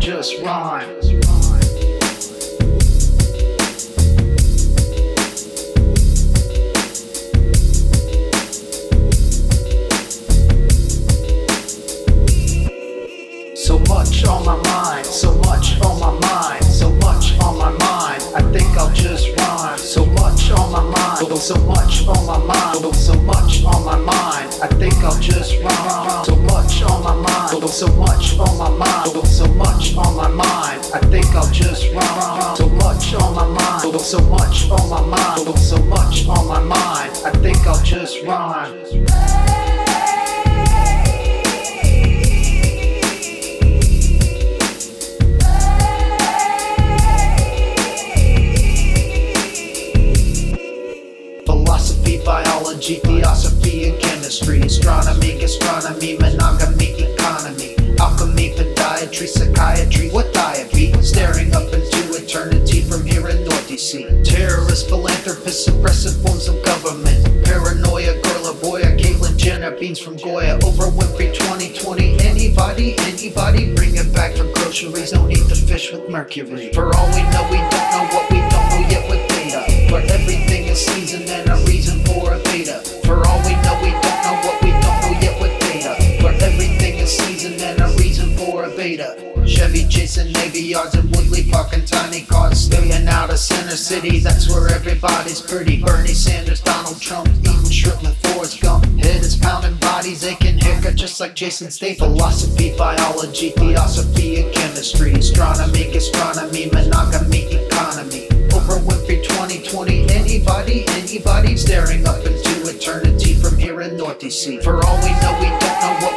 just rhyme. So much on my mind, so much on my mind, so much on my mind. I think I'll just rhyme. So much on my mind, so much on my mind, so much on my mind. I think I'll just rhyme. So much on my mind, so much on my mind, so much on my mind. I think I'll just rhyme. So much on my mind, so much on my mind, so much on my mind. I think I'll just rhyme. Philosophy, biology, theosophy, and chemistry, astronomy, gastronomy, monogamy, economy, alchemy, podiatry, psychiatry, what diet be? Staring up into eternity from here in North DC. Terrorists, philanthropists, oppressive forms of government, paranoia, girl or boy, Caitlyn Jenner, beans from Goya, Oprah Winfrey 2020, anybody, bring it back for groceries, don't eat the fish with mercury. For all we know, we don't know what we don't know yet with data, where everything is season and a reason for a beta. For all we know, we don't know what we don't know yet with data, where everything is season and a reason for a beta. Chevy chasing Navy yards and Woodley parking tiny cars, staying out of Center City, that's where everybody's pretty. Bernie Sanders, Donald Trump, eating shrimp with Forrest Gump. Head is pounding, bodies aching, haircut just like Jason Statham. Philosophy, biology, theosophy, and chemistry, astronomy, gastronomy, monogamy, economy. Oprah Winfrey 2020, anybody, staring up into eternity from here in North DC. For all we know, we don't know what